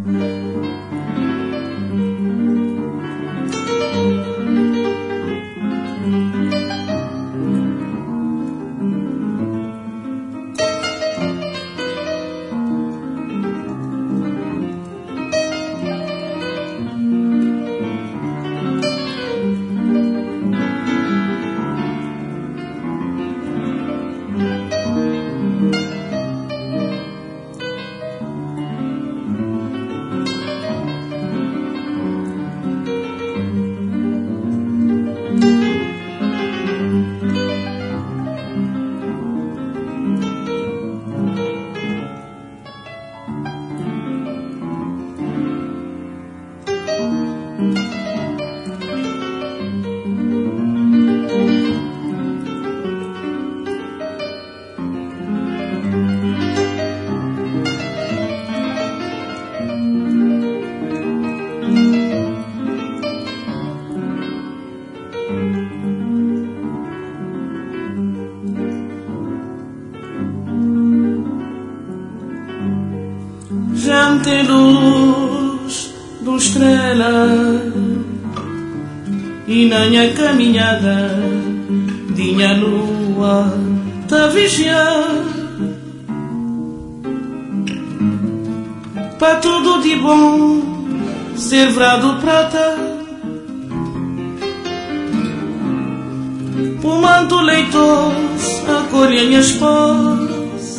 Já tem luz de estrela e na minha caminhada dinha lua tá vigiar para tudo de bom ser vrado prata o manto leitoso acolhe minhas pós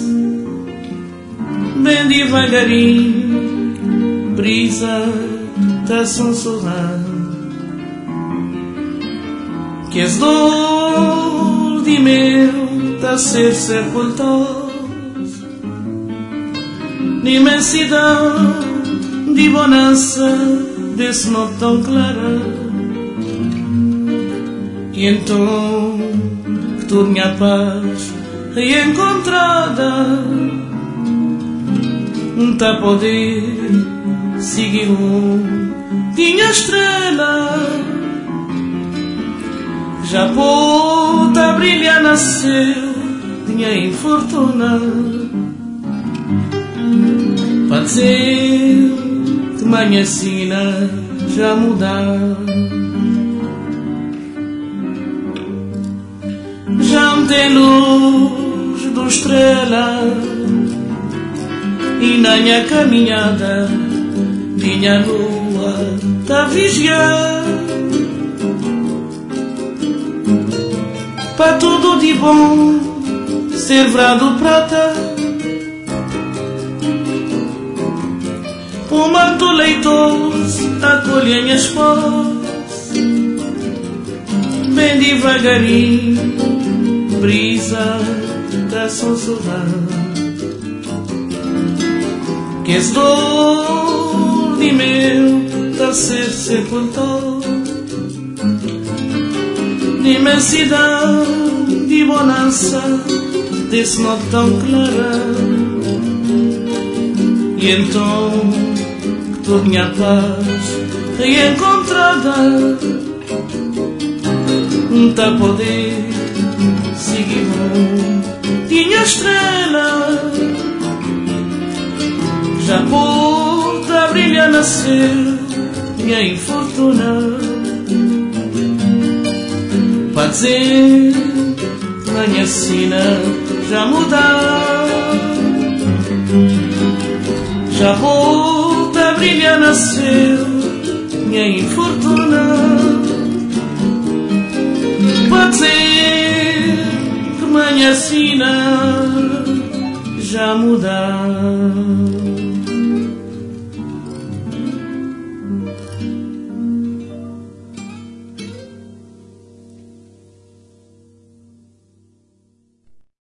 bem devagarinho brisa tá sussurrando que as dor de meu tá ser sepultados na imensidão de bonança desse noite tão clara e então que toda minha paz é encontrada tá poder seguir tinha estrela já pôde a brilhar nasceu tinha infortuna pode ser que manhã sina já mudar já não tem luz do estrela e na minha caminhada minha lua tá vigiar para tudo de bom ser vrado prata o manto leitoso acolhe minhas pós bem devagarinho brisa tá sussurrando que as dor de meu tá ser sepultado de imensidão de bonança desse noite tão clara e então que toda minha paz reencontrada tá poder seguir tinha estrela já pôde a brilhar nasceu minha infortuna pode ser que manhã sina já mudar já pôde a brilhar nasceu minha infortuna pode ser que manhã sina já mudar